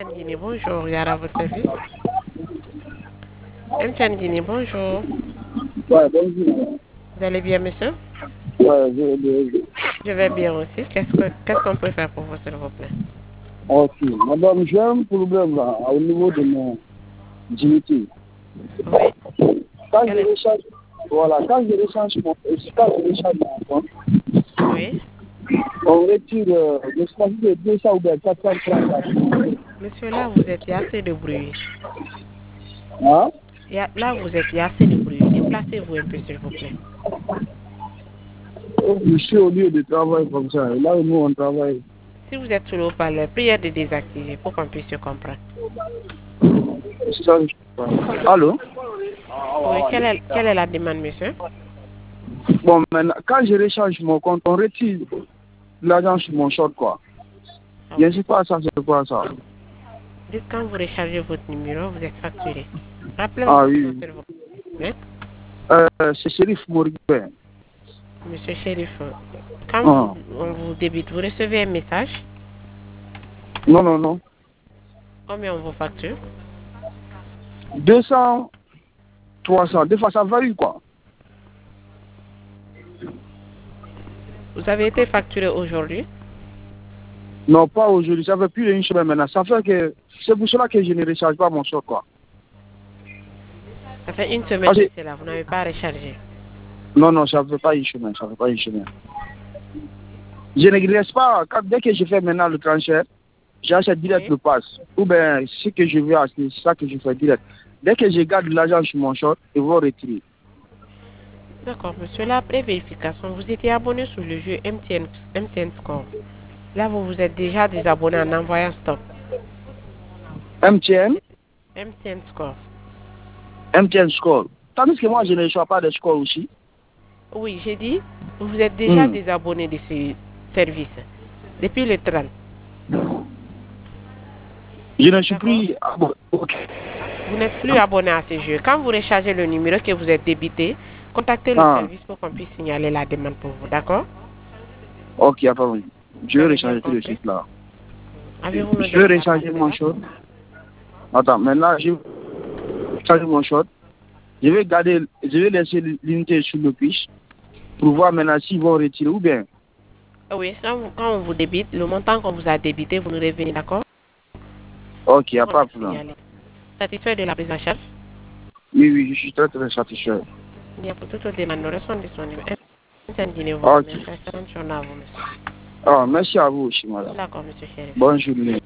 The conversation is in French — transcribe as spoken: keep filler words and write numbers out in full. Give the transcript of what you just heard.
Guinée, bonjour, Yara, à votre service. M T N Guinée, bonjour. Ouais, bonjour. Vous allez bien, monsieur? Ouais, je, je, Je vais bien aussi. Qu'est-ce que- qu'est-ce qu'on peut faire pour vous, s'il vous plaît? ok. Madame, j'ai un problème là, au niveau de mon dignité. Oui. Quand Quel je est... recharge, voilà, quand je recharge mon, quand je recharge mon compte, Oui. on retire, euh, je sais pas si c'est deux cents ou bien quatre cent trente. Monsieur, là, vous êtes, il y a assez de bruit. Hein? Il y a- là, vous êtes, il y a assez de bruit. Déplacez-vous un peu, s'il vous plaît. Je suis au lieu de travail comme ça. Et là où nous on travaille. Si vous êtes sous le haut-parleur, priez de désactiver pour qu'on puisse se comprendre. Ça, allô? Oui, quelle est, quelle est la demande, monsieur? Bon, maintenant, quand je recharge mon compte, on retire l'argent sur mon short, quoi. Ah Je oui. ne sais pas ça, c'est quoi ça. Dites quand vous rechargez votre numéro, vous êtes facturé. Rappelez-moi Ah votre nom, oui. s'il vous plaît. Euh, c'est Shérif Moribé. Monsieur Shérif, quand vous, Ah. on vous débite, vous recevez un message. Non, non, non. Combien on vous facture? deux cents, trois cents. Des fois, ça varie, quoi. Vous avez été facturé aujourd'hui? Non, pas aujourd'hui. Ça fait plus d'une semaine maintenant. Ça fait que... C'est pour cela que je ne recharge pas mon short, quoi. Ça fait une semaine Parce de que... cela, vous n'avez pas rechargé. Non, non, ça ne fait pas une semaine. Ça ne fait pas une semaine. Je ne laisse pas... Quand, dès que je fais maintenant le transfert, j'achète direct Oui. le pass. Ou bien, ce que je veux acheter, c'est ça que je fais direct. Dès que je garde l'argent sur mon short, ils vont retirer. D'accord, monsieur. Là, après vérification, vous étiez abonné sur le jeu M T N, M T N Score. Là, vous vous êtes déjà désabonné en envoyant stop. M T N, M T N Score. M T N Score. Tandis que moi, je ne reçois pas de score aussi. Oui, j'ai dit, vous vous êtes déjà Hmm. désabonné de ce service depuis le trente. Je ne suis D'accord. plus... Ah, bon, ok. Vous n'êtes plus abonné à ce jeu. Quand vous rechargez le numéro que vous êtes débité, contactez le Ah, service pour qu'on puisse signaler la demande pour vous. D'accord? ok, pas de Je Vous vais avez bien recharger tout de compris? suite là. Avez-vous nos Je vais demande à recharger part mon cela? short. Attends, maintenant, je vais recharger mon short. Je vais garder, je vais laisser l'unité sur le fiche pour voir maintenant s'ils vont retirer ou bien. Oui, quand, vous- quand on vous débite, le montant qu'on vous a débité, vous nous revenez, d'accord? Ok, il n'y a Pour qu'on pas de puisse problème. signaler. Satisfait de la prise en charge? Oui, oui, je suis très très satisfait. Bien, pour toutes les demandes, nous restons disponibles. Un dîner vous Ok. remercie. Excellente journée à vous, monsieur. Ah, merci à vous aussi, madame. D'accord, monsieur Chéri. Bonne journée.